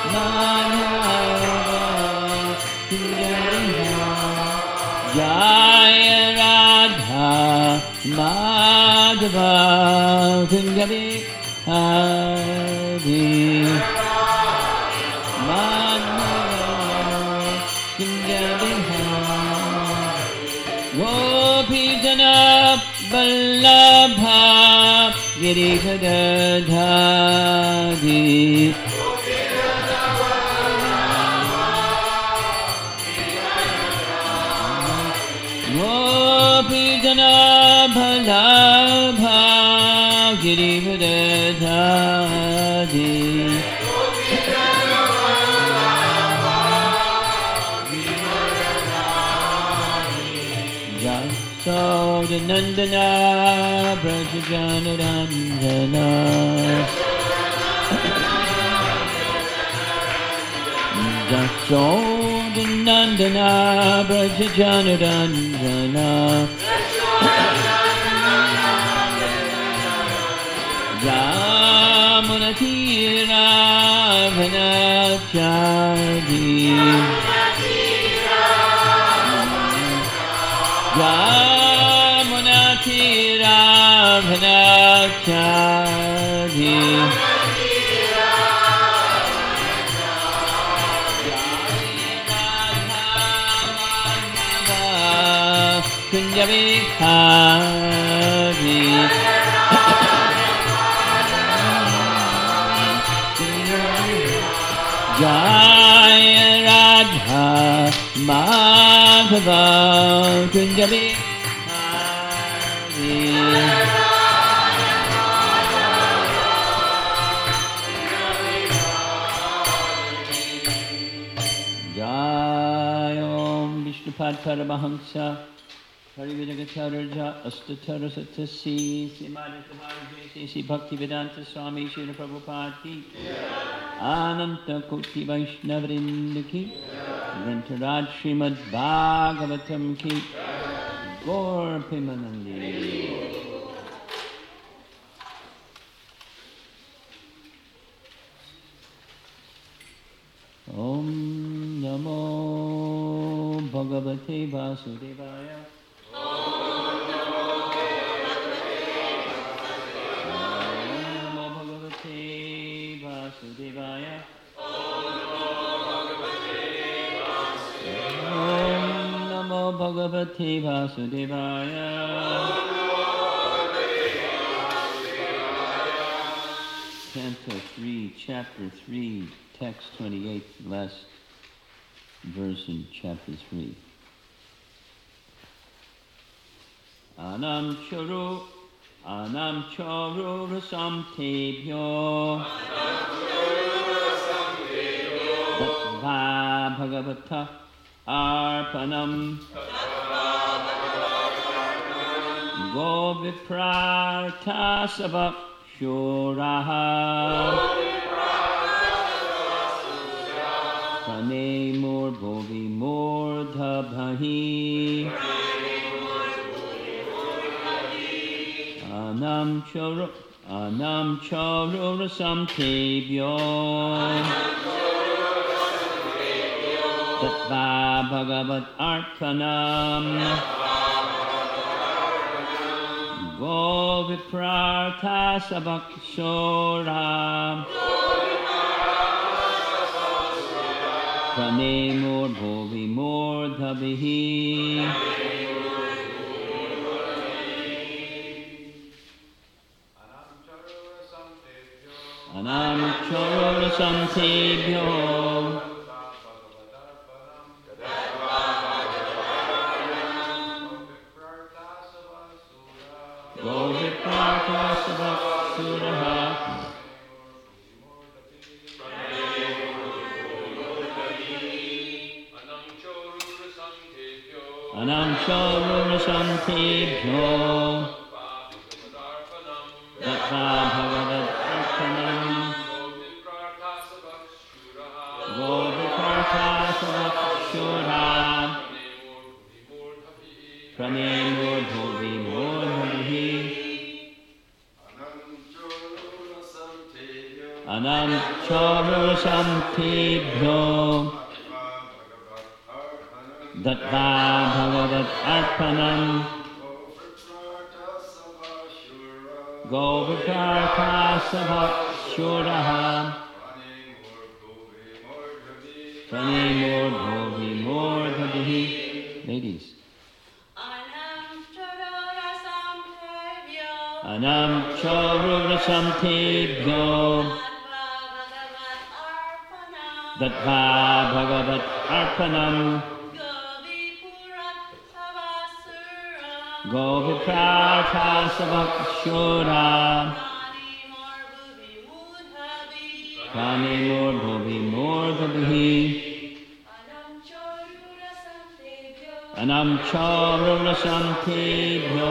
Jaya Radha Madhava Kunjabi Hari Madhava Kunjabi Hari Gopijana Vallabha Girivardhari Gopijana Vallabha Girivardhari Jasodanandana Brajajanarandana Jasodanandana Brajajanarandana Jamunatira Vanachari Jamunatira Vanachari Kunjabi Hari Jaya Radha Madhava Kunjabi Hari Jaya Om Vishnupad Paramahamsa Parividagacharya Astatara Satasi Simadhikavarjayasi Bhaktivedanta Swami Srila Prabhupada Ananta Koti Vaishnavrinda ki Grantaraj Srimad Bhagavatam ki Gaur Pimanandi Om Namo Bhagavate Vasudevaya Vasudevaya Om Namo Bhagavate Vasudevaya Canto 3, Chapter 3, Text 28, last verse in Chapter 3. Anam choro rasam tebhyo Tattva bhagavata arpanam Goviprartha sabak shuraha Prane mur bhovi murdhabhahi Anam choro rasam tebhyo Tattva bhagavat arpanam Goviprartha sabak shora Prane mur bhovi murdhabhihi Anam choro rasam tebhyo Goviprartha sabak shuraha Anam choro rasam tebhyo Tattva bhagavat arpanam Goviprartha sabak shura Prane mur bhovi murdhabhihi Anam Charurasantebhyo Dattva Bhagavat Arpanam Govikarta Savakshuraha Pranimur Bhovi Mordhabihi. Ladies. Anam Charurasantebhyo Dattva Bhagavat Arpanam Goviprartha Savakshura Pranimur Bhovi Mordhabihi. Anam Charurasantebhyo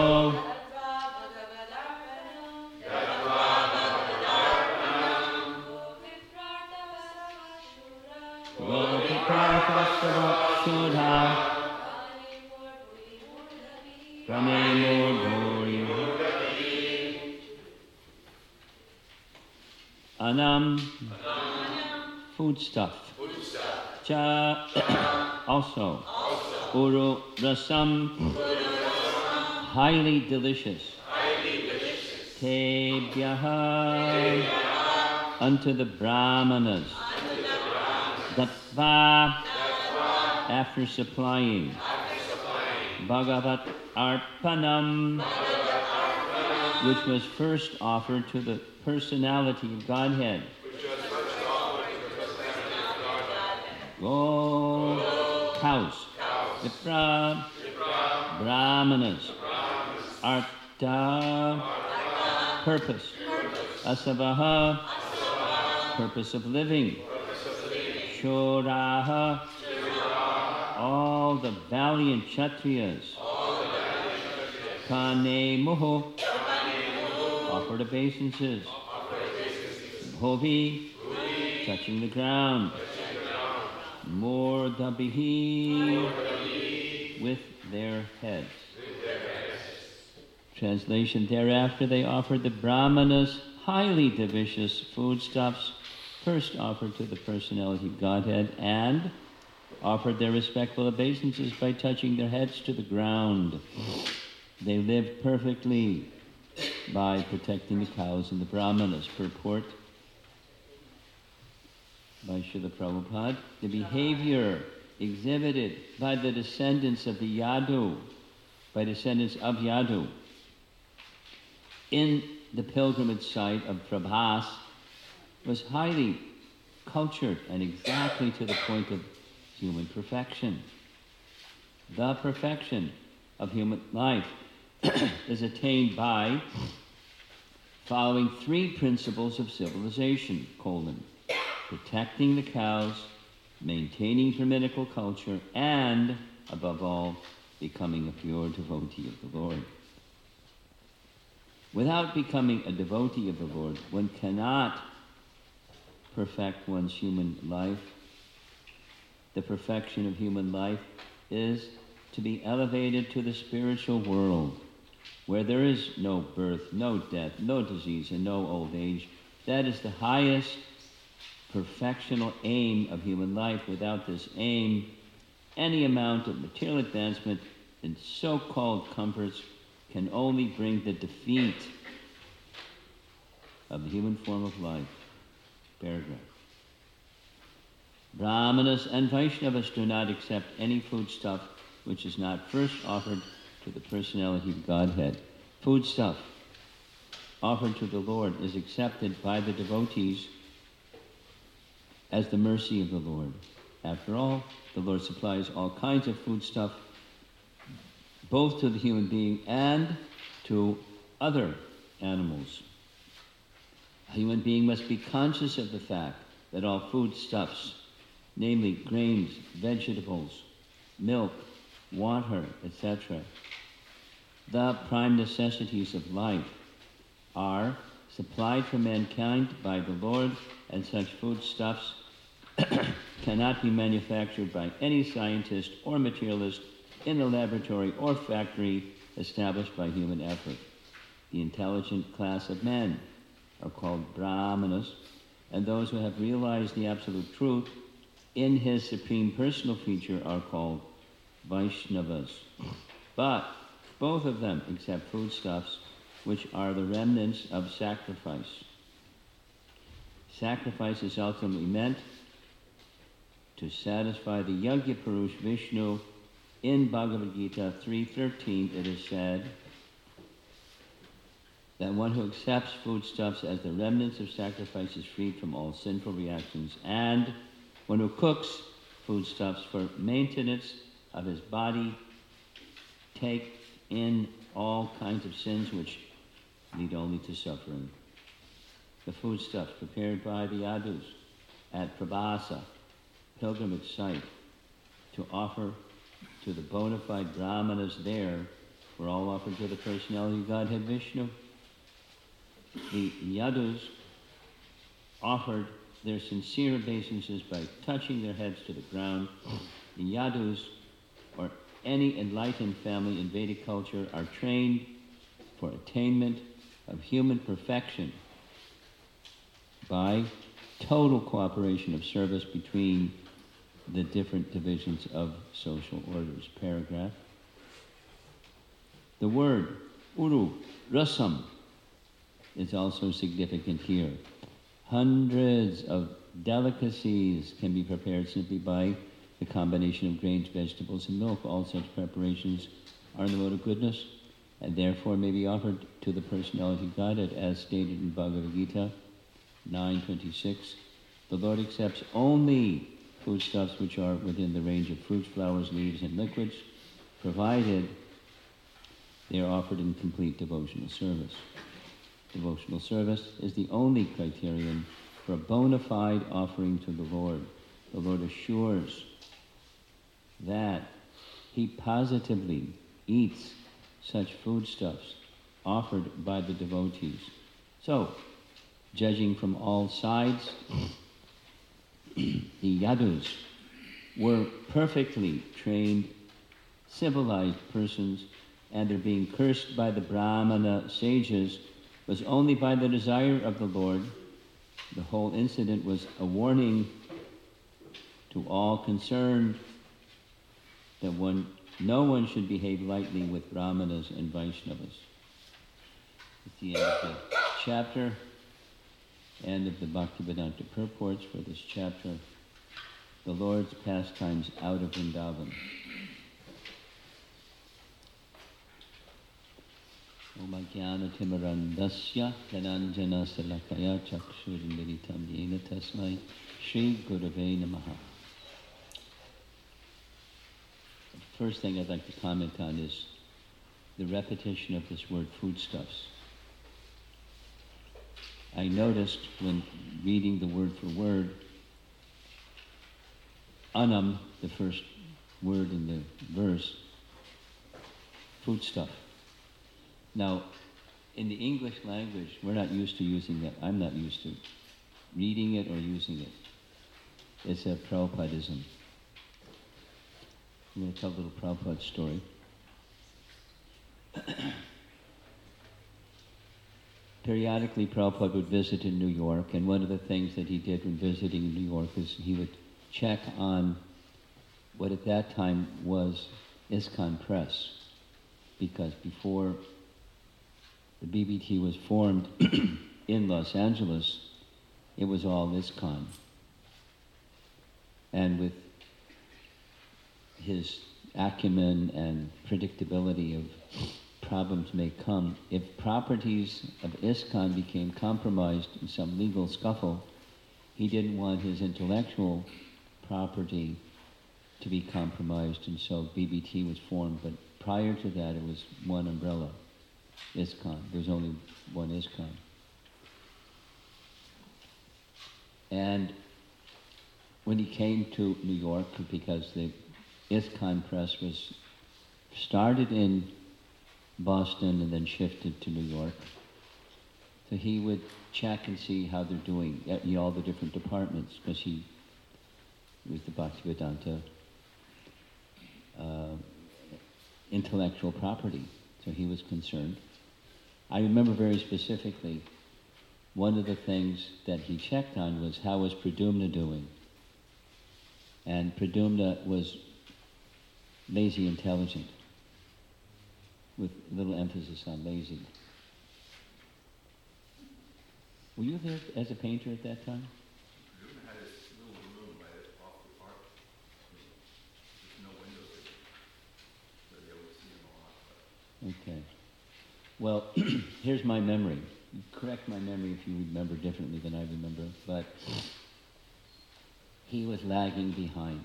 Goviprartha Savakshura Pranimur Bhovi. Anam, foodstuff. Cha, also. Uru rasam, highly delicious. Tebhyaha, unto the Brahmanas. Dattva, after supplying. Bhagavat Arpanam, which was first offered to the personality of Godhead. Go, cows. Vipra, Brahmanas. Artha, purpose. Asavaha, purpose of living. Shoraha, all the valiant Kshatriyas. Kane Muho, offered obeisances. Bhovi, touching the ground. Mordhabihi, with their heads. Translation: thereafter they offered the Brahmanas highly delicious foodstuffs, first offered to the personality of Godhead, and offered their respectful obeisances by touching their heads to the ground. They lived perfectly by protecting the cows and the Brahmanas. Purport by Srila Prabhupada: the behavior exhibited by the descendants of the Yadu, in the pilgrimage site of Prabhas was highly cultured and exactly to the point of human perfection. The perfection of human life is attained by following three principles of civilization: protecting the cows, maintaining Brahminical culture, and, above all, becoming a pure devotee of the Lord. Without becoming a devotee of the Lord, one cannot perfect one's human life. The perfection of human life is to be elevated to the spiritual world, where there is no birth, no death, no disease, and no old age. That is the highest perfectional aim of human life. Without this aim, any amount of material advancement and so-called comforts can only bring the defeat of the human form of life. Paragraph. Brahmanas and Vaishnavas do not accept any foodstuff which is not first offered to the personality of Godhead. Foodstuff offered to the Lord is accepted by the devotees as the mercy of the Lord. After all, the Lord supplies all kinds of foodstuff, both to the human being and to other animals. A human being must be conscious of the fact that all foodstuffs, namely grains, vegetables, milk, water, etc., the prime necessities of life, are supplied for mankind by the Lord, and such foodstuffs cannot be manufactured by any scientist or materialist in a laboratory or factory established by human effort. The intelligent class of men are called Brahmanas, and those who have realized the absolute truth in his supreme personal feature are called Vaishnavas. But both of them accept foodstuffs, which are the remnants of sacrifice. Sacrifice is ultimately meant to satisfy the Yajna Purush Vishnu. In Bhagavad Gita 3.13 it is said that one who accepts foodstuffs as the remnants of sacrifice is freed from all sinful reactions, and one who cooks foodstuffs for maintenance of his body takes in all kinds of sins which lead only to suffering. The foodstuffs prepared by the Yadus at Prabhasa, pilgrimage site, to offer to the bona fide brahmanas there were all offered to the personality of Godhead Vishnu. The Yadus offered their sincere obeisances by touching their heads to the ground. The Yadus, or any enlightened family in Vedic culture, are trained for attainment of human perfection by total cooperation of service between the different divisions of social orders. Paragraph. The word uru, rasam, is also significant here. Hundreds of delicacies can be prepared simply by the combination of grains, vegetables, and milk. All such preparations are in the mode of goodness, and therefore may be offered to the personality of Godhead, as stated in Bhagavad Gita 9.26. The Lord accepts only foodstuffs which are within the range of fruits, flowers, leaves, and liquids, provided they are offered in complete devotional service. Devotional service is the only criterion for a bona fide offering to the Lord. The Lord assures that he positively eats such foodstuffs offered by the devotees. So, judging from all sides, the Yadus were perfectly trained, civilized persons, and their being cursed by the Brahmana sages was only by the desire of the Lord. The whole incident was a warning to all concerned that no one should behave lightly with Brahmanas and Vaishnavas. At the end of the chapter, end of the Bhaktivedanta purports for this chapter, the Lord's pastimes out of Vrindavan. Om Ajnana Timirandasya Dhananjana Salakaya Chakshurindaritam Yena Tasmai Shri Gurave Namaha. The first thing I'd like to comment on is the repetition of this word foodstuffs. I noticed when reading the word for word, anam, the first word in the verse, foodstuff. Now, in the English language, we're not used to using that. I'm not used to reading it or using it. It's a Prabhupadism. I'm going to tell a little Prabhupada story. Periodically, Prabhupada would visit in New York, and one of the things that he did when visiting New York is he would check on what at that time was ISKCON Press, because before the BBT was formed in Los Angeles, it was all ISKCON. And with his acumen and predictability of problems may come, if properties of ISKCON became compromised in some legal scuffle, he didn't want his intellectual property to be compromised, and so BBT was formed. But prior to that, it was one umbrella, ISKCON. There's only one ISKCON. And when he came to New York, because the ISKCON Press was started in Boston and then shifted to New York, so he would check and see how they're doing at all the different departments, because he was the Bhaktivedanta intellectual property, so he was concerned. I remember very specifically one of the things that he checked on was how was Pradyumna doing. And Pradyumna was lazy intelligent, with little emphasis on lazy. Were you there as a painter at that time? Pradyumna had this little room right off the art. There's no windows in it, so they would see him a lot. But Okay. Well, here's my memory. Correct my memory if you remember differently than I remember, but he was lagging behind.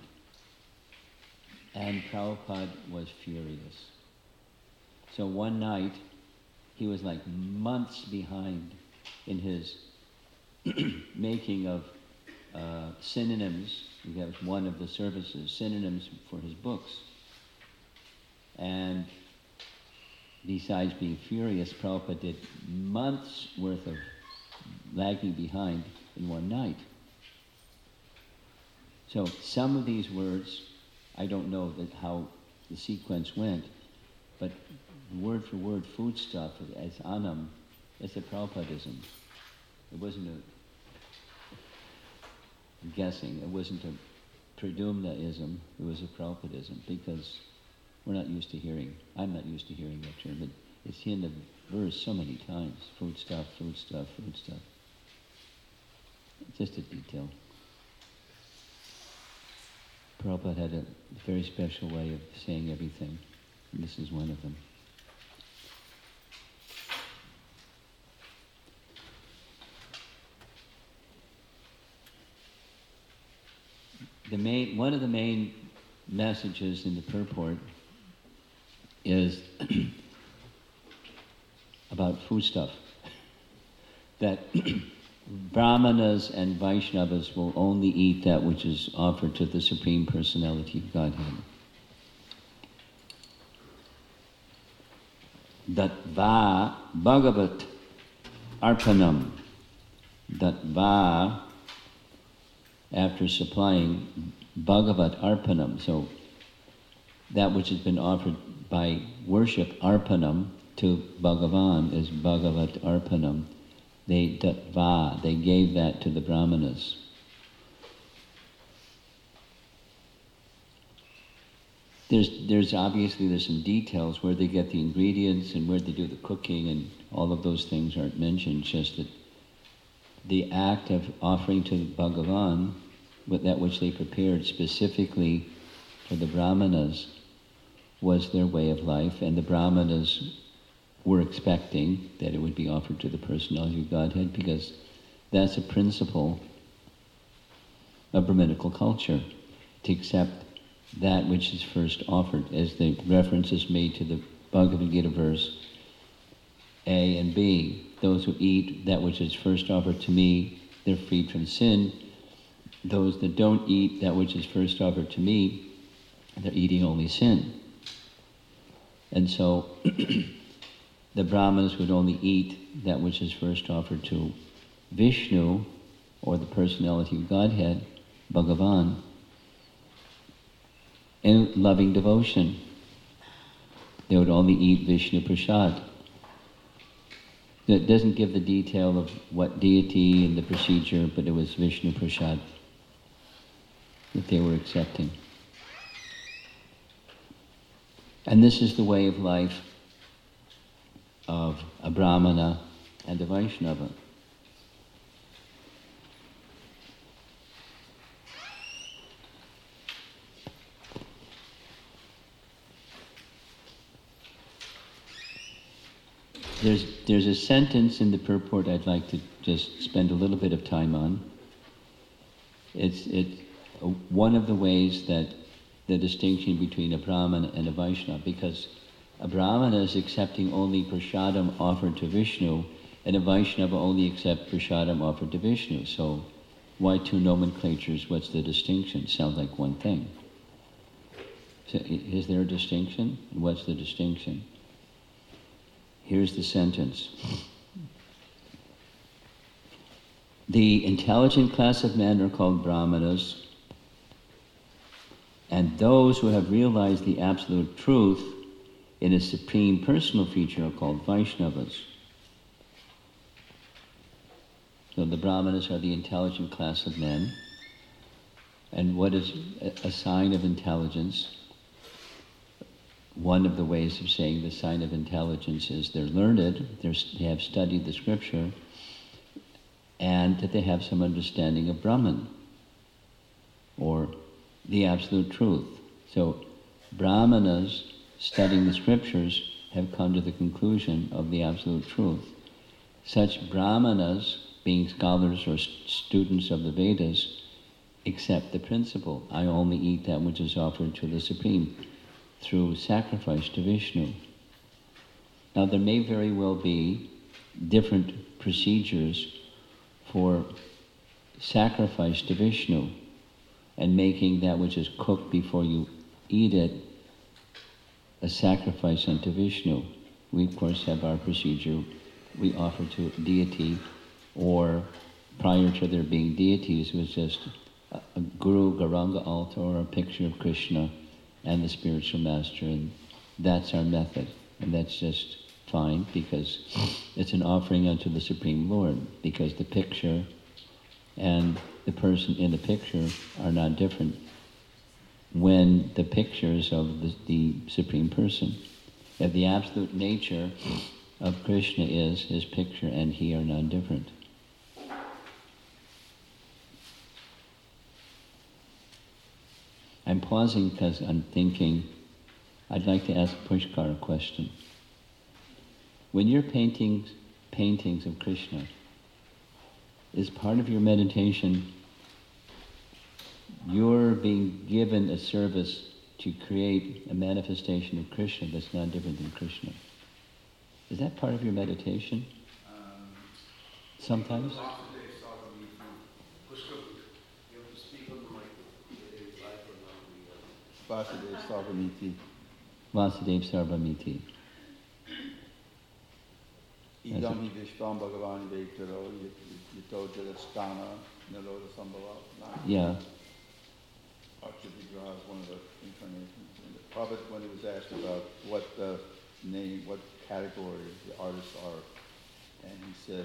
And Prabhupada was furious. So one night, he was like months behind in his making of synonyms. That was one of the services, synonyms for his books. And besides being furious, Prabhupada did months worth of lagging behind in one night. So some of these words, I don't know how the sequence went, but word for word foodstuff as Anam, it's a Prabhupadism. It wasn't I'm guessing, it wasn't a Pradyumnaism, it was a Prabhupadism, because we're not used to hearing, I'm not used to hearing that term, but it's in the verse so many times, foodstuff, foodstuff, foodstuff. Just a detail. Prabhupada had a very special way of saying everything, and this is one of them. One of the main messages in the purport is about foodstuff. That Brahmanas and Vaishnavas will only eat that which is offered to the Supreme Personality of Godhead. Datva Bhagavat Arpanam. Datva, after supplying Bhagavat Arpanam, so that which has been offered by worship, Arpanam, to Bhagavan is Bhagavat Arpanam. They gave that to the Brahmanas. There's obviously some details where they get the ingredients and where they do the cooking, and all of those things aren't mentioned, just that the act of offering to Bhagavan with that which they prepared specifically for the Brahmanas was their way of life, and the Brahmanas were expecting that it would be offered to the Personality of Godhead, because that's a principle of Brahminical culture, to accept that which is first offered, as the reference is made to the Bhagavad Gita verse A and B. Those who eat that which is first offered to me, they're freed from sin. Those that don't eat that which is first offered to me, they're eating only sin. And so the Brahmanas would only eat that which is first offered to Vishnu, or the Personality of Godhead, Bhagavan, in loving devotion. They would only eat Vishnu Prasad. It doesn't give the detail of what deity and the procedure, but it was Vishnu Prasad that they were accepting. And this is the way of life of a Brahmana and a Vaishnava. There's a sentence in the purport I'd like to just spend a little bit of time on. It's one of the ways that the distinction between a Brahmana and a Vaishnava, because a Brahmana is accepting only prasadam offered to Vishnu, and a Vaishnava only accepts prasadam offered to Vishnu. So why two nomenclatures? What's the distinction? Sounds like one thing. So is there a distinction? What's the distinction? Here's the sentence. The intelligent class of men are called Brahmanas, and those who have realized the absolute truth in a supreme personal feature are called Vaishnavas. So the Brahmanas are the intelligent class of men. And what is a sign of intelligence? One of the ways of saying the sign of intelligence is they're learned, they have studied the scripture, and that they have some understanding of Brahman, or the absolute truth. So Brahmanas studying the scriptures have come to the conclusion of the absolute truth. Such Brahmanas, being scholars or students of the Vedas, accept the principle, I only eat that which is offered to the Supreme through sacrifice to Vishnu. Now there may very well be different procedures for sacrifice to Vishnu and making that which is cooked before you eat it a sacrifice unto Vishnu. We of course have our procedure. We offer to deity, or prior to there being deities, it was just a Guru Gauranga altar or a picture of Krishna and the spiritual master, and that's our method. And that's just fine because it's an offering unto the Supreme Lord, because the picture and the person in the picture are not different when the pictures of the Supreme Person. That the absolute nature of Krishna is his picture and he are not different. I'm pausing because I'm thinking, I'd like to ask Pushkar a question. When you're painting paintings of Krishna, is part of your meditation you're being given a service to create a manifestation of Krishna that's not different than Krishna? Is that part of your meditation? Sometimes? Vasudev Sarvamiti. Vasudev Sarvamiti. Idam hi Vishvam Bhagavan Vektaro Yito Jalaskana Niloda Sambhava. Yeah. Akshavigraha is one of the incarnations. And the Prophet, when he was asked about what name, what category the artists are, and he said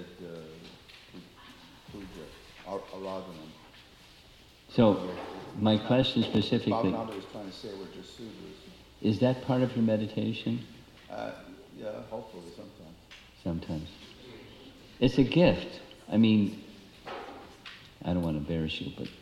Puja, Aradhanam. So, my question specifically... Bhagavan was trying to say we're just Sudras. Is that part of your meditation? Yeah, hopefully sometimes. Sometimes. It's a gift. I mean, I don't want to embarrass you, but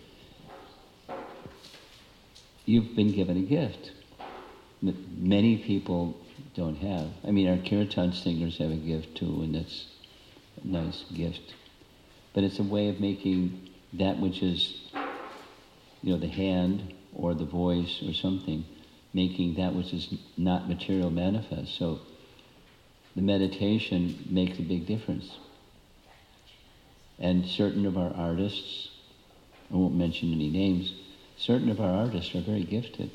you've been given a gift that many people don't have. I mean, our kirtan singers have a gift too, and that's a nice gift. But it's a way of making that which is, the hand or the voice or something, making that which is not material manifest. So the meditation makes a big difference. And certain of our artists, I won't mention any names, certain of our artists are very gifted.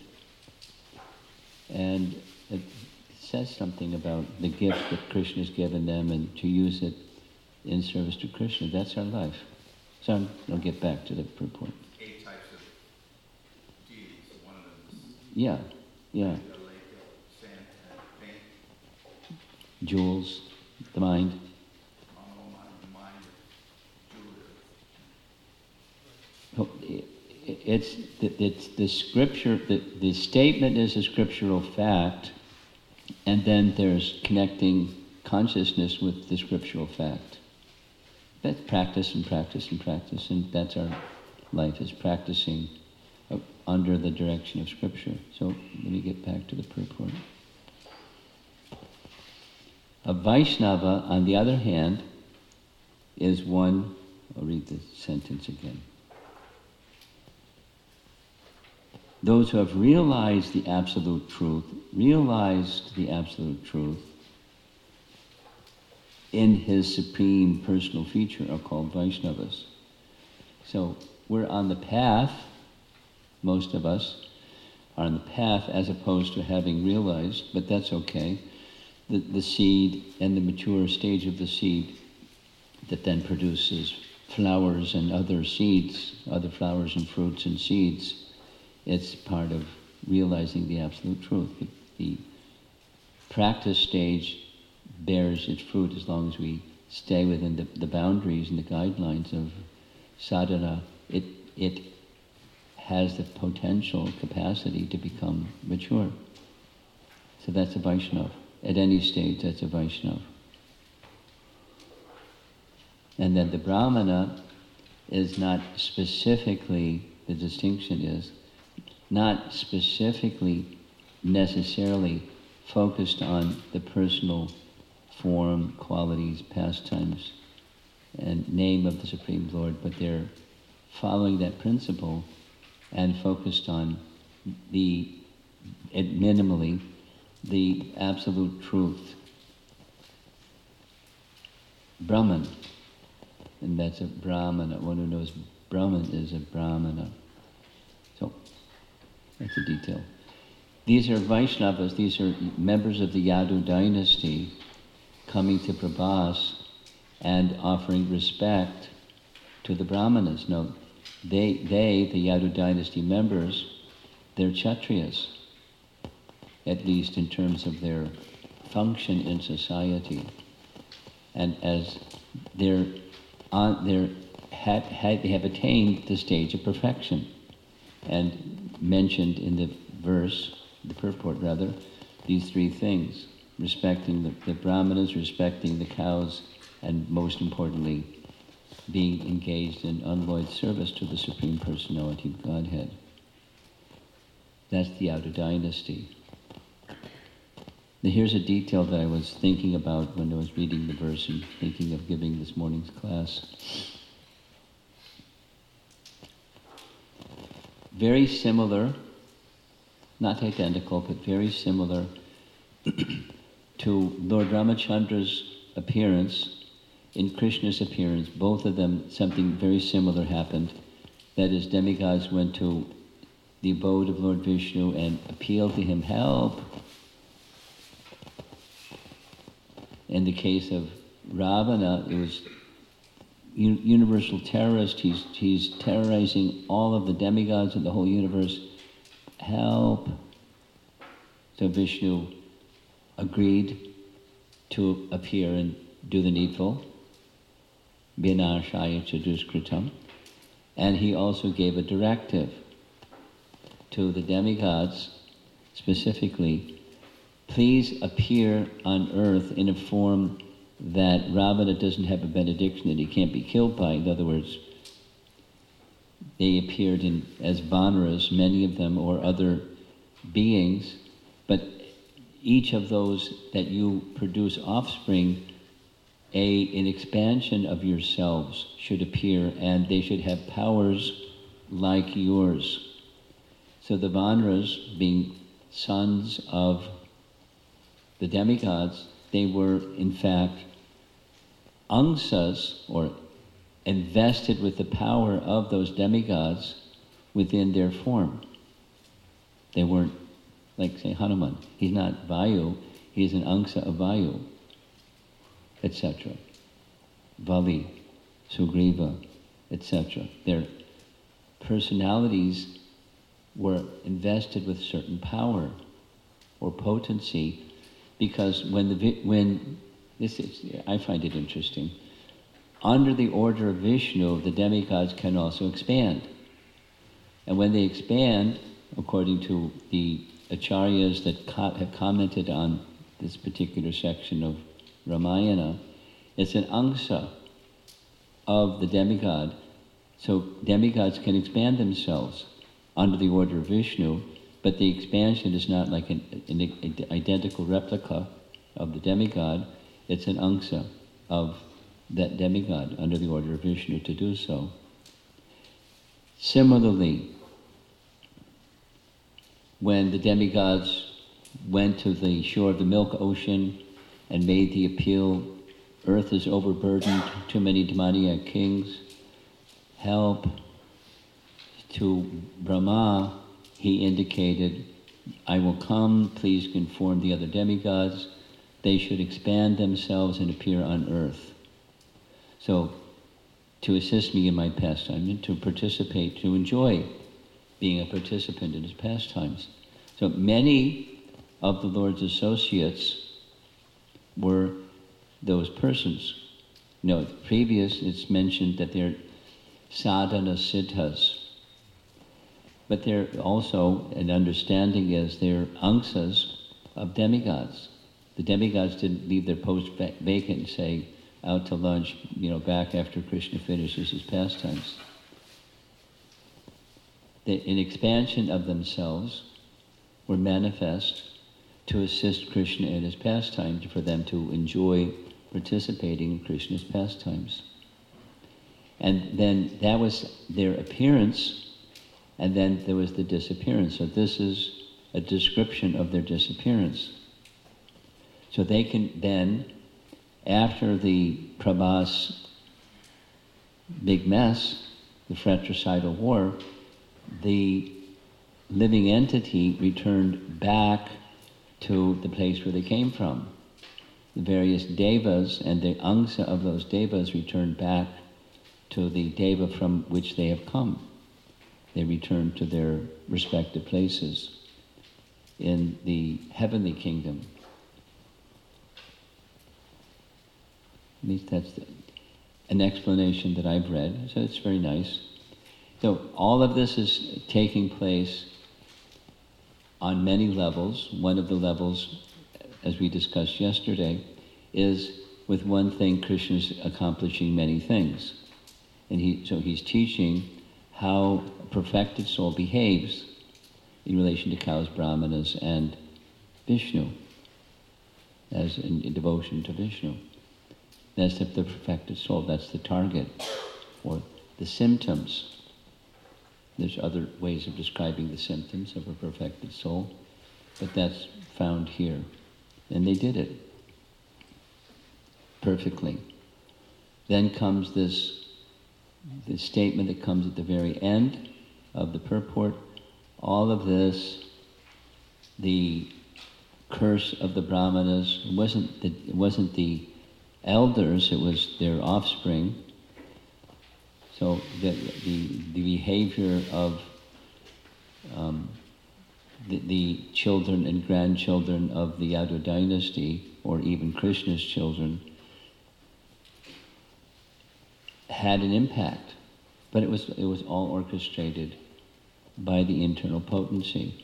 And it says something about the gift that Krishna has given them and to use it in service to Krishna. That's our life. So I'll get back to the purport. 8 types of deities. One of them is... Yeah. Sand, paint. Jewels, the mind. It's the scripture, the statement is a scriptural fact, and then there's connecting consciousness with the scriptural fact. That's practice and practice and practice, and that's our life, is practicing under the direction of scripture. So let me get back to the purport. A Vaishnava, on the other hand, is one, I'll read the sentence again. Those who have realized the absolute truth in his supreme personal feature are called Vaishnavas. So we're on the path, most of us are on the path as opposed to having realized, but that's okay. The seed and the mature stage of the seed that then produces flowers and other seeds, other flowers and fruits and seeds, it's part of realizing the absolute truth. The practice stage bears its fruit as long as we stay within the boundaries and the guidelines of sadhana, it has the potential capacity to become mature. So that's a Vaishnava. At any stage, that's a Vaishnava. And then the Brahmana is not specifically, the distinction is, not specifically necessarily focused on the personal form, qualities, pastimes, and name of the Supreme Lord, but they're following that principle and focused on minimally, the absolute truth. Brahman, and that's a Brahmana. One who knows Brahman is a Brahmana. So, that's a detail. These are Vaishnavas, these are members of the Yadu dynasty coming to Prabhas and offering respect to the Brahmanas. No, they, the Yadu dynasty members, they're Kshatriyas, at least in terms of their function in society. And as they have attained the stage of perfection. And mentioned in the verse, the purport rather, these three things: respecting the Brahmanas, respecting the cows, and most importantly, being engaged in unalloyed service to the Supreme Personality of Godhead. That's the Yadu dynasty. Now here's a detail that I was thinking about when I was reading the verse and thinking of giving this morning's class. Very similar, not identical, but very similar to Lord Ramachandra's appearance, in Krishna's appearance. Both of them, something very similar happened. That is, demigods went to the abode of Lord Vishnu and appealed to him, help. In the case of Ravana, it was universal terrorist. He's terrorizing all of the demigods of the whole universe. Help. So Vishnu agreed to appear and do the needful. Vinashaya chaduskritam. And he also gave a directive to the demigods, specifically, please appear on earth in a form that Ravana doesn't have a benediction, that he can't be killed by. In other words, they appeared as Vanaras, many of them, or other beings, but each of those that you produce offspring, an expansion of yourselves should appear, and they should have powers like yours. So the Vanaras, being sons of the demigods, they were in fact angsas, or invested with the power of those demigods within their form. They weren't, like say Hanuman, he's not Vayu, he's an angsa of Vayu, etc. Vali, Sugriva, etc. Their personalities were invested with certain power or potency, because I find it interesting. Under the order of Vishnu, the demigods can also expand. And when they expand, according to the acharyas that have commented on this particular section of Ramayana, it's an angsa of the demigod. So demigods can expand themselves under the order of Vishnu, but the expansion is not like an identical replica of the demigod. It's an angsa of that demigod under the order of Vishnu to do so. Similarly, when the demigods went to the shore of the Milk Ocean and made the appeal, earth is overburdened, too many demoniac kings, help, to Brahma, he indicated, I will come, please inform the other demigods, they should expand themselves and appear on earth. So, to assist me in my pastime and to participate, to enjoy being a participant in his pastimes. So many of the Lord's associates were those persons. Previous it's mentioned that they're sadhana siddhas, but they're also, an understanding is they're angsas of demigods. The demigods didn't leave their post vacant and say, out to lunch, back after Krishna finishes his pastimes. An expansion of themselves were manifest to assist Krishna in his pastimes, for them to enjoy participating in Krishna's pastimes. And then that was their appearance, and then there was the disappearance. So this is a description of their disappearance. So they can then, after the Prabhas big mess, the fratricidal war, the living entity returned back to the place where they came from. The various devas and the angsa of those devas returned back to the deva from which they have come. They returned to their respective places in the heavenly kingdom. At least that's an explanation that I've read, so it's very nice. So all of this is taking place on many levels. One of the levels, as we discussed yesterday, is with one thing Krishna's accomplishing many things. And he's teaching how a perfected soul behaves in relation to cows, brahmanas, and Vishnu, as in devotion to Vishnu. That's the perfected soul, that's the target, or the symptoms. There's other ways of describing the symptoms of a perfected soul, but that's found here. And they did it perfectly. Then comes this statement that comes at the very end of the purport. All of this, the curse of the brahmanas, it wasn't the elders, it was their offspring. So the behavior of the children and grandchildren of the Yadu dynasty, or even Krishna's children, had an impact, but it was all orchestrated by the internal potency.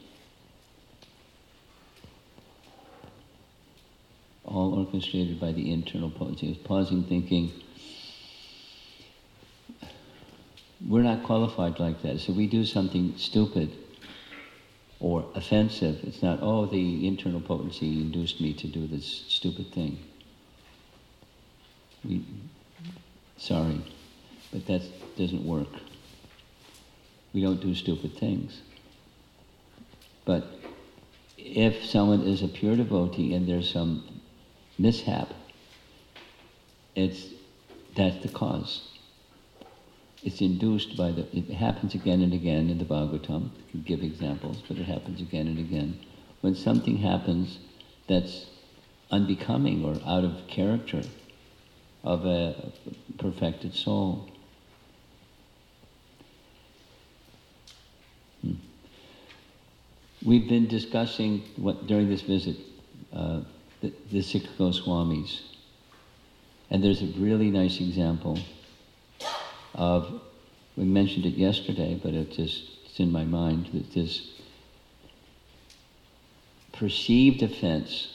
All orchestrated by the internal potency. I was pausing, thinking, we're not qualified like that. So we do something stupid or offensive. It's not, the internal potency induced me to do this stupid thing. Sorry, but that doesn't work. We don't do stupid things. But if someone is a pure devotee and there's some mishap, that's the cause. It's induced by it happens again and again in the Bhagavatam. You give examples, but it happens again and again. When something happens that's unbecoming or out of character of a perfected soul. We've been discussing during this visit, the Sikh Goswamis. And there's a really nice example of, we mentioned it yesterday, but it's in my mind, that this perceived offense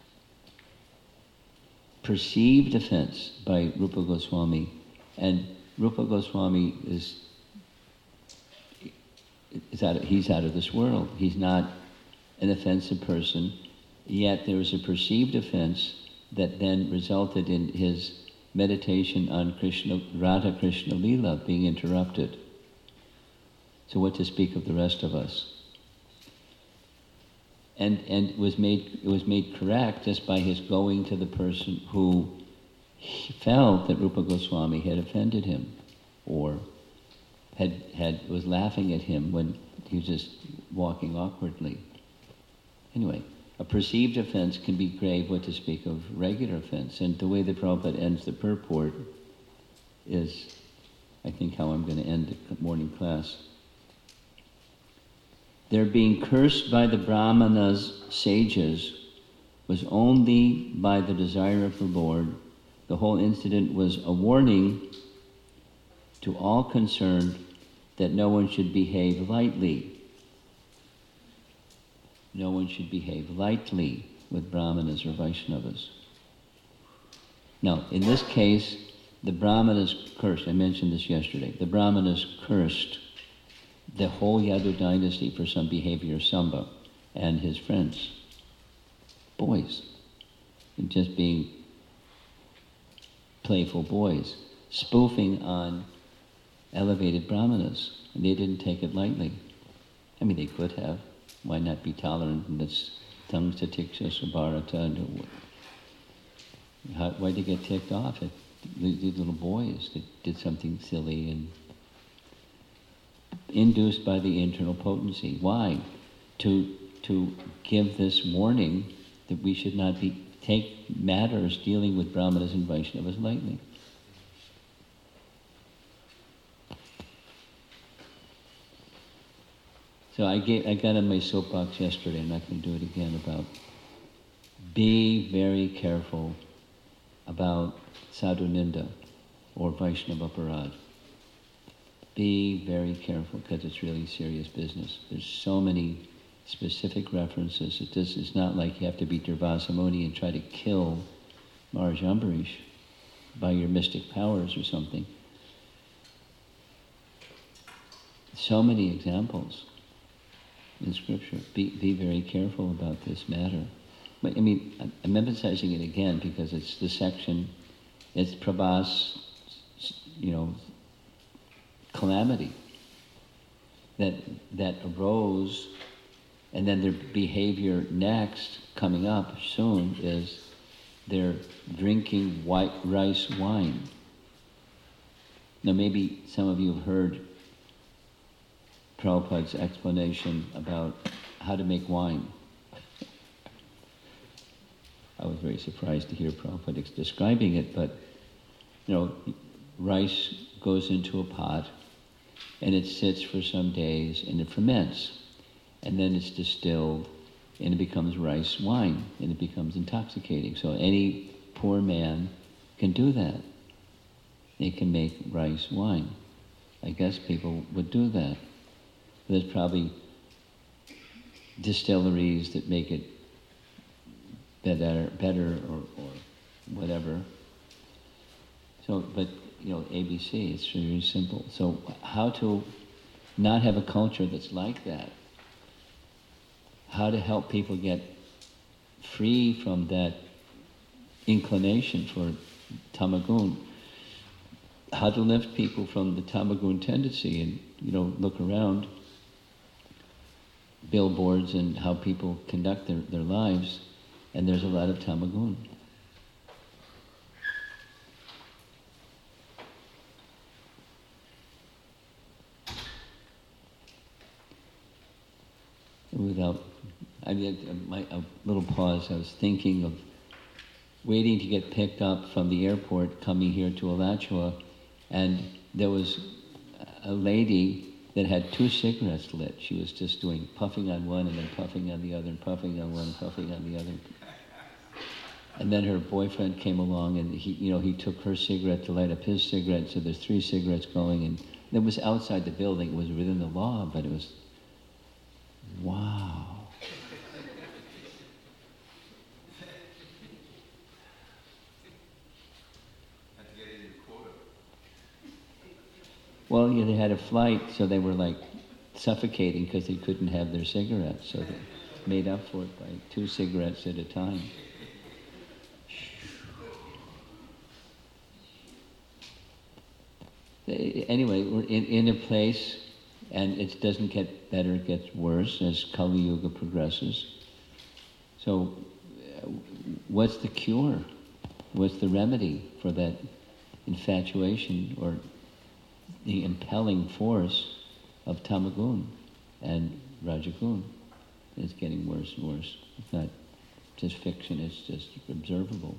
by Rupa Goswami. And Rupa Goswami he's out of this world. He's not an offensive person, yet there was a perceived offense that then resulted in his meditation on Radha Krishna Leela being interrupted. So what to speak of the rest of us? And it was made correct just by his going to the person who felt that Rupa Goswami had offended him, or was laughing at him when he was just walking awkwardly. Anyway, a perceived offense can be grave, what to speak of regular offense. And the way that Prabhupada ends the purport is, I think, how I'm going to end the morning class. Their being cursed by the Brahmanas, sages, was only by the desire of the Lord The whole incident was a warning to all concerned that no one should behave lightly. No one should behave lightly with Brahmanas or Vaishnavas. Now, in this case, the Brahmanas cursed. I mentioned this yesterday. The Brahmanas cursed the whole Yadu dynasty for some behavior of Samba and his friends, boys, and just being playful boys, spoofing on elevated Brahmanas, and they didn't take it lightly. I mean, they could have. Why not be tolerant in this Tangsa Tiksha Subharata? Why'd they get ticked off at these little boys that did something silly and induced by the internal potency? Why? To give this warning that we should not take matters dealing with Brahmanas and Vaishnavas lightly. So I got on my soapbox yesterday, I'm not going to do it again, about be very careful about sadhu ninda or Vaishnava aparadh. Be very careful because it's really serious business. There's so many specific references. It's not like you have to be Durvasa Muni and try to kill Maharaj Ambarish by your mystic powers or something. So many examples in Scripture. Be very careful about this matter. But, I mean, I'm emphasizing it again because it's the section, it's Prabhas, calamity that arose, and then their behavior next, coming up soon, is they're drinking white rice wine. Now maybe some of you have heard Prabhupada's explanation about how to make wine. I was very surprised to hear Prabhupada describing it, but, rice goes into a pot, and it sits for some days, and it ferments, and then it's distilled, and it becomes rice wine, and it becomes intoxicating. So any poor man can do that. They can make rice wine. I guess people would do that. There's probably distilleries that make it better or whatever. So, but, ABC, it's very simple. So how to not have a culture that's like that? How to help people get free from that inclination for tamagun? How to lift people from the tamagun tendency and, look around billboards and how people conduct their lives, and there's a lot of tamagun. A little pause, I was thinking of waiting to get picked up from the airport coming here to Alachua, and there was a lady that had 2 cigarettes lit. She was just puffing on one and then puffing on the other and puffing on one and puffing on the other. And then her boyfriend came along and he took her cigarette to light up his cigarette, so there's 3 cigarettes going, and it was outside the building. It was within the law, but it was, wow. Well, they had a flight, so they were suffocating because they couldn't have their cigarettes, so they made up for it by 2 cigarettes at a time. Anyway, we're in a place, and it doesn't get better, it gets worse as Kali Yuga progresses. So, what's the cure? What's the remedy for that infatuation or the impelling force of tamagun and rajagun? It's getting worse and worse. It's not just fiction, it's just observable.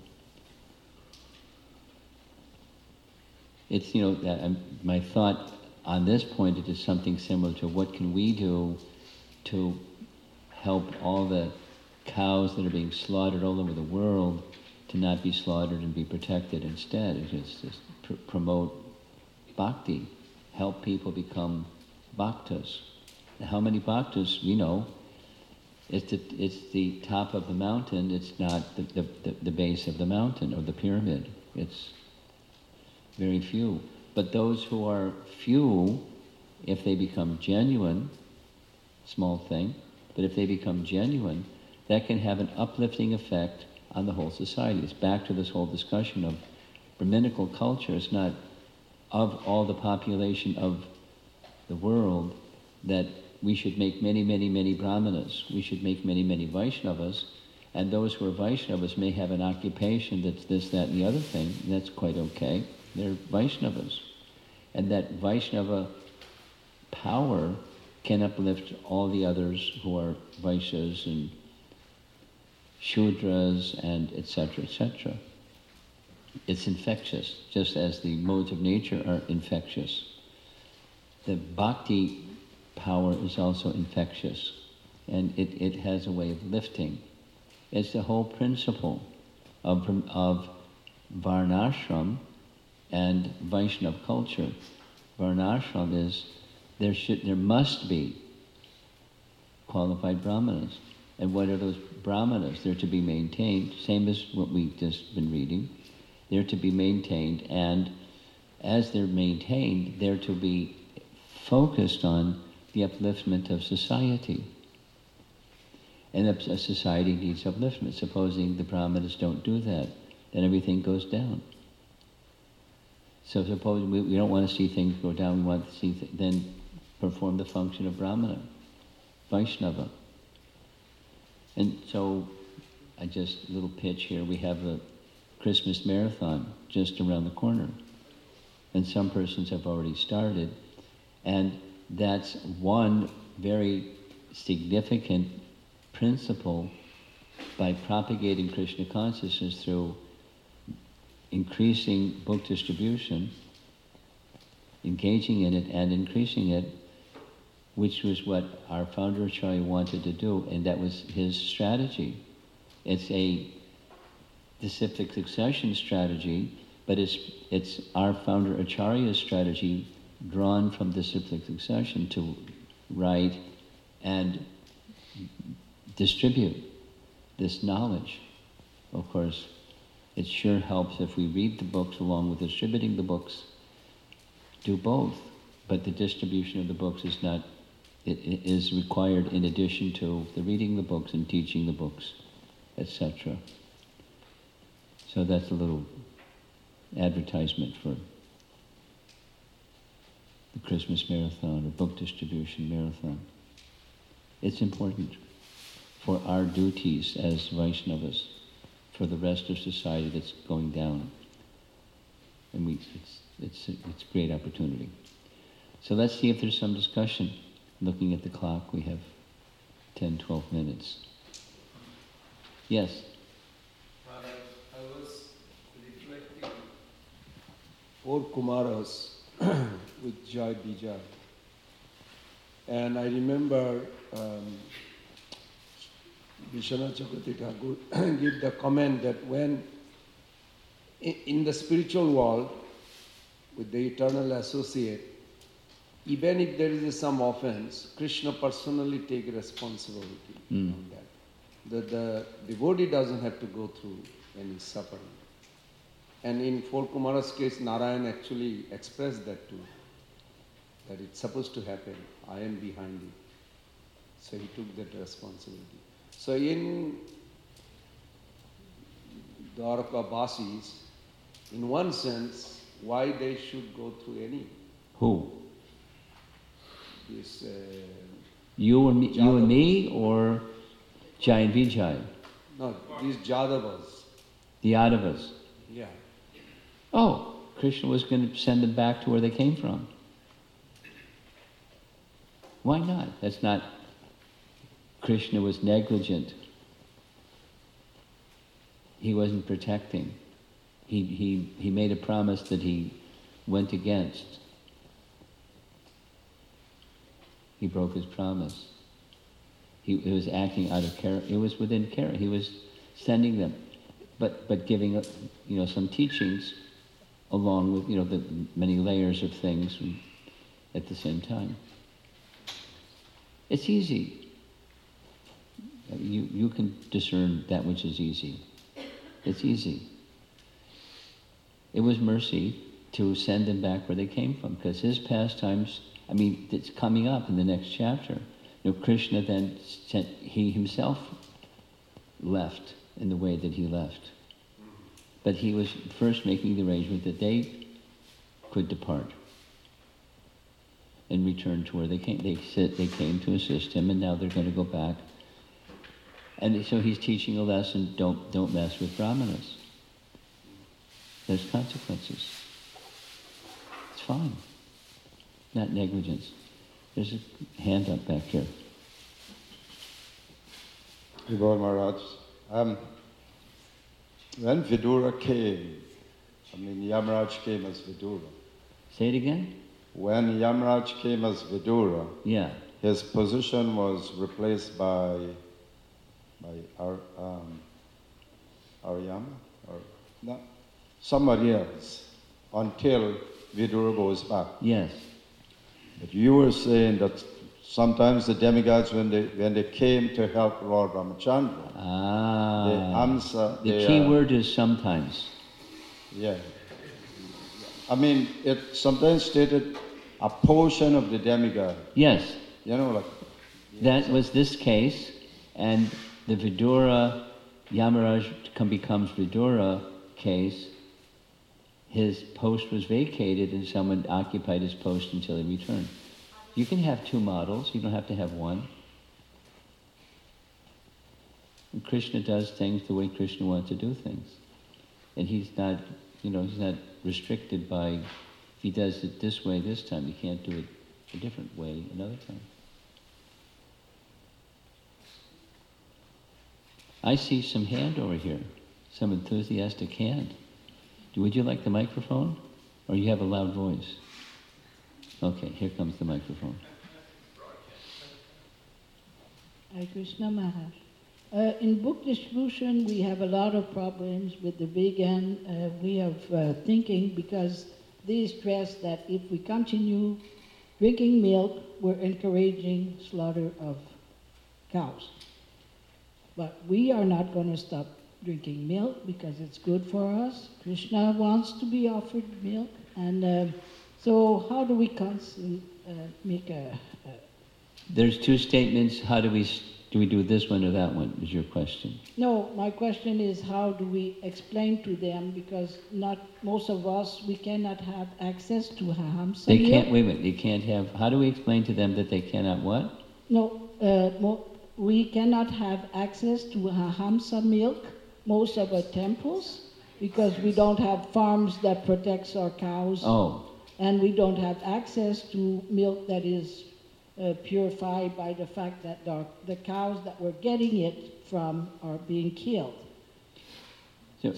It's, my thought on this point is something similar to what can we do to help all the cows that are being slaughtered all over the world to not be slaughtered and be protected instead. It's just promote bhakti, help people become bhaktas. How many bhaktas? We know. It's the top of the mountain, it's not the base of the mountain or the pyramid. It's very few. But those who are few, if they become genuine, small thing, but if they become genuine, that can have an uplifting effect on the whole society. It's back to this whole discussion of Brahminical culture. It's not of all the population of the world that we should make many, many, many brahmanas. We should make many, many Vaishnavas. And those who are Vaishnavas may have an occupation that's this, that, and the other thing. And that's quite okay. They're Vaishnavas. And that Vaishnava power can uplift all the others who are Vaishyas and Shudras and etc., etc. It's infectious, just as the modes of nature are infectious. The bhakti power is also infectious, and it has a way of lifting. It's the whole principle of Varnashram and Vaishnava culture. Varnashram is there must be qualified brahmanas. And what are those brahmanas? They're to be maintained, same as what we've just been reading. They're to be maintained, and as they're maintained, they're to be focused on the upliftment of society. And a society needs upliftment. Supposing the brahmanas don't do that, then everything goes down. So suppose we don't want to see things go down, we want to see then perform the function of brahmana, Vaishnava. And so, a little pitch here, we have a Christmas marathon just around the corner. And some persons have already started. And that's one very significant principle by propagating Krishna consciousness through increasing book distribution, engaging in it and increasing it, which was what our founder Acharya wanted to do, and that was his strategy. It's a disciplic succession strategy, but it's our founder Acharya's strategy drawn from disciplic succession to write and distribute this knowledge. Of course, it sure helps if we read the books along with distributing the books. Do both, but the distribution of the books is not. It is required in addition to the reading the books and teaching the books, etc. So that's a little advertisement for the Christmas marathon or book distribution marathon. It's important for our duties as Vaishnavas, for the rest of society that's going down. And it's a great opportunity. So let's see if there's some discussion. Looking at the clock, we have 10, 12 minutes. Yes? I was reflecting 4 Kumaras with Jai Bijay. And I remember Vishwanath Chakravarti Thakur gave the comment that when in the spiritual world, with the eternal associate, even if there is some offense, Krishna personally take responsibility on that. The devotee doesn't have to go through any suffering. And in 4 Kumara's case, Narayan actually expressed that too, that it's supposed to happen. I am behind it. So he took that responsibility. So in Dwarka Basis, in one sense, why they should go through any? Who? This, you and me, or Jai and Vijay? No, these Jadavas. The Yadavas. Yeah. Oh, Krishna was going to send them back to where they came from. Why not? That's not... Krishna was negligent. He wasn't protecting. He made a promise that he went against. He broke his promise. He was acting out of character. It was within character. He was sending them. but giving some teachings along with the many layers of things at the same time. It's easy. You can discern that which is easy. It's easy. It was mercy to send them back where they came from, because his pastimes, it's coming up in the next chapter. Krishna then he himself left in the way that he left. But he was first making the arrangement that they could depart and return to where they came. They came to assist him, and now they're going to go back. And so he's teaching a lesson: don't mess with brahmanas. There's consequences. It's fine, not negligence. There's a hand up back here. Vibhor Maharaj, when Vidura came, Yamaraj came as Vidura. Say it again? When Yamaraj came as Vidura, yeah, his position was replaced by Aryama, or no, somebody else, until Vidura goes back. Yes. But you were saying that sometimes the demigods, when they came to help Lord Ramachandra, the answer... The key word is sometimes. Yeah. It sometimes stated a portion of the demigod. Yes. Like... That was this case, and the Vidura, Yamaraj becomes Vidura case. His post was vacated and someone occupied his post until he returned. You can have two models, you don't have to have one. And Krishna does things the way Krishna wants to do things. And he's not restricted by, if he does it this way this time, he can't do it a different way another time. I see some hand over here, some enthusiastic hand. Would you like the microphone? Or you have a loud voice? Okay, here comes the microphone. Hare Krishna Maharaj. In book distribution, we have a lot of problems with the vegan way of thinking, because they stress that if we continue drinking milk, we're encouraging slaughter of cows. But we are not going to stop drinking milk because it's good for us. Krishna wants to be offered milk, and so how do we make a... There's two statements. How do we do this one or that one, is your question? No, my question is, how do we explain to them, because not most of us, we cannot have access to Hahamsa They milk. can't, wait a minute, they can't have, how do we explain to them that they cannot what? No, we cannot have access to Hahamsa milk, most of our temples, because we don't have farms that protects our cows. Oh. And we don't have access to milk that is purified by the fact that the cows that we're getting it from are being killed. So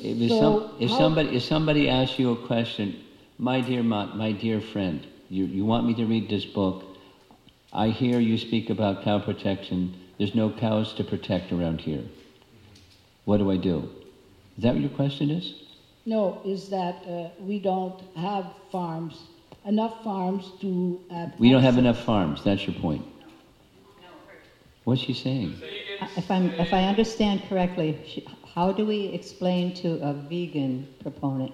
if somebody asks you a question, my dear friend, you want me to read this book, I hear you speak about cow protection, there's no cows to protect around here. What do I do? Is that what your question is? No, is that we don't have farms, enough farms to have... We don't have enough farms, that's your point. What's she saying? If I understand correctly, how do we explain to a vegan proponent,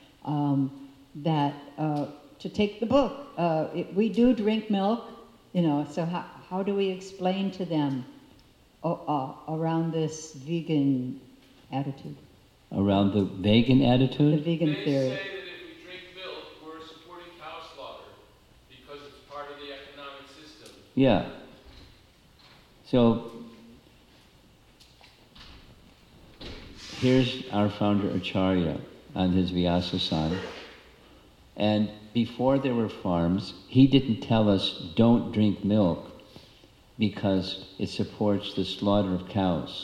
that to take the book, we do drink milk, so how do we explain to them around this vegan attitude? Around the vegan attitude? The vegan theory. They say that if we drink milk, we're supporting cow slaughter because it's part of the economic system. Yeah. So, here's our founder Acharya on his Vyasa-san. And before there were farms, he didn't tell us don't drink milk because it supports the slaughter of cows.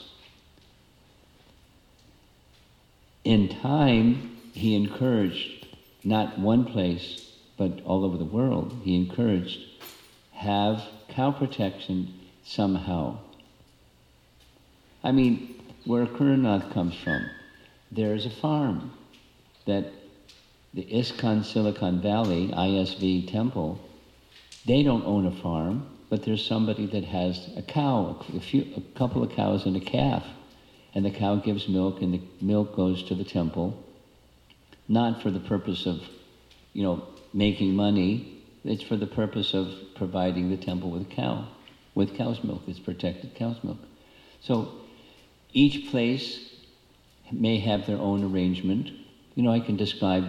In time, he encouraged, not one place, but all over the world, he encouraged, have cow protection somehow. Where Kuranath comes from, there's a farm that the ISKCON Silicon Valley, ISV temple, they don't own a farm, but there's somebody that has a cow, a couple of cows and a calf. And the cow gives milk, and the milk goes to the temple, not for the purpose of, making money. It's for the purpose of providing the temple with cow's milk. It's protected cow's milk. So each place may have their own arrangement. I can describe,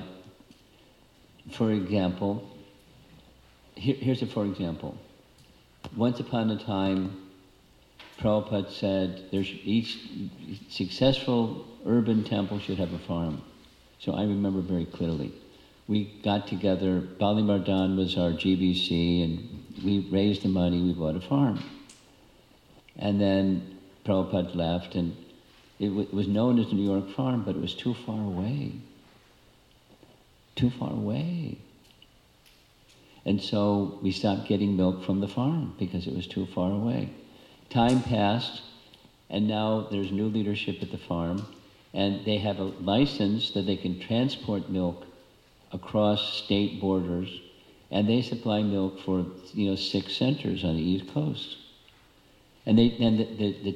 for example, here's a for example. Once upon a time, Prabhupada said each successful urban temple should have a farm. So I remember very clearly. We got together, Bali Mardan was our GBC, and we raised the money, we bought a farm. And then Prabhupada left, and it was known as the New York Farm, but it was too far away. Too far away. And so we stopped getting milk from the farm because it was too far away. Time passed, and now there's new leadership at the farm, and they have a license that they can transport milk across state borders, and they supply milk for 6 centers on the East Coast. And the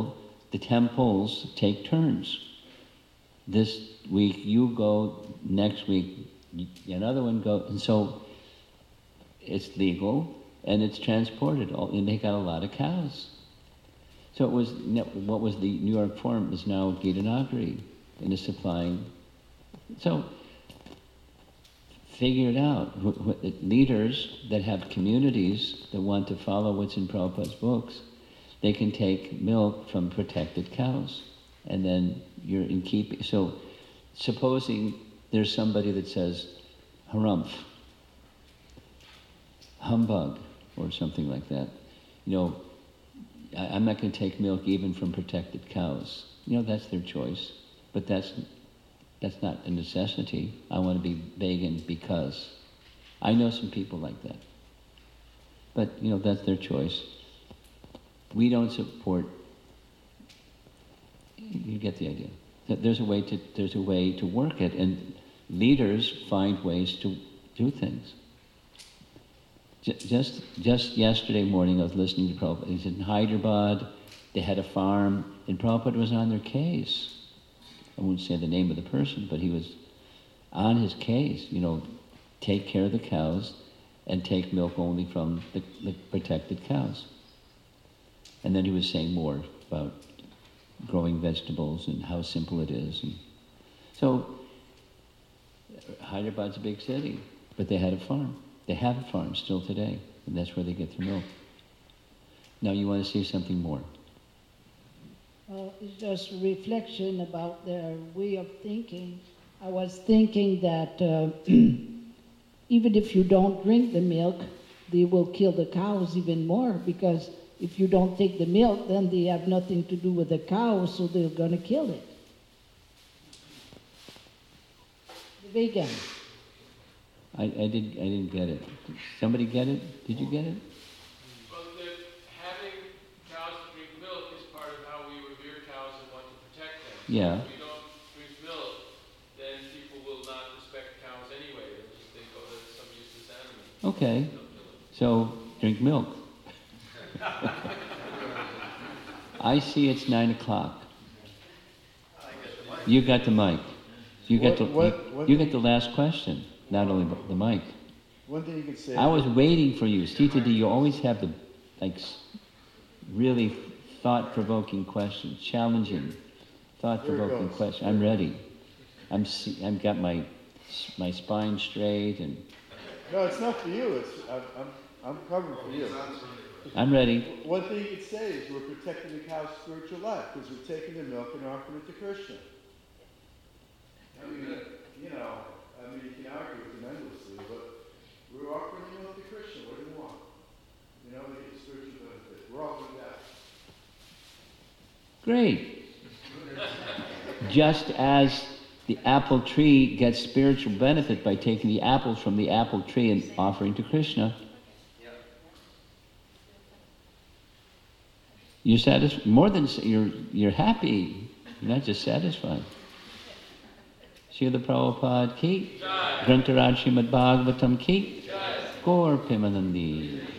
temples take turns. This week you go, next week another one goes, and so it's legal and it's transported, and they got a lot of cows. So it was what was the New York Forum is now Gitanagari, and is supplying. So figure it out. Leaders that have communities that want to follow what's in Prabhupada's books, they can take milk from protected cows, and then you're in keeping. So supposing there's somebody that says, harumph, humbug, or something like that, I'm not going to take milk even from protected cows. That's their choice, but that's not a necessity. I want to be vegan because. I know some people like that. But, that's their choice. We don't support, you get the idea. There's a way to work it, and leaders find ways to do things. Just yesterday morning I was listening to Prabhupada. He's in Hyderabad, they had a farm, and Prabhupada was on their case. I won't say the name of the person, but he was on his case, take care of the cows and take milk only from the protected cows. And then he was saying more about growing vegetables and how simple it is. And so Hyderabad's a big city, but they had a farm. They have a farm still today, and that's where they get their milk. Now you want to say something more? It's just a reflection about their way of thinking. I was thinking that even if you don't drink the milk, they will kill the cows even more, because if you don't take the milk, then they have nothing to do with the cow, so they're going to kill it. The vegan. I didn't get it. Did somebody get it? Did you get it? Well, having cows drink milk is part of how we revere cows and want to protect them. Yeah. If we don't drink milk, then people will not respect cows anyway. They'll just think, that's some useless animal. Okay. So drink milk. I see it's 9 o'clock. You got the mic. You get the last question. Not only the mic. One thing you could say. I was waiting for you. Sita, you always have the really thought-provoking questions, challenging, thought-provoking questions. I'm ready. I've got my spine straight and. No, it's not for you. I'm covering for you. I'm ready. One thing you could say is we're protecting the cow's spiritual life because we're taking the milk and offering it to Krishna. You can argue with them endlessly, but we're offering the milk to Krishna. What do you want? We get spiritual benefit. We're offering that. Great. Just as the apple tree gets spiritual benefit by taking the apples from the apple tree and offering to Krishna. You're satisfied. More than you're happy. You're not just satisfied. Srila Prabhupada ki, Grantaraj Srimad Bhagavatam ki, Gaur Premanandi.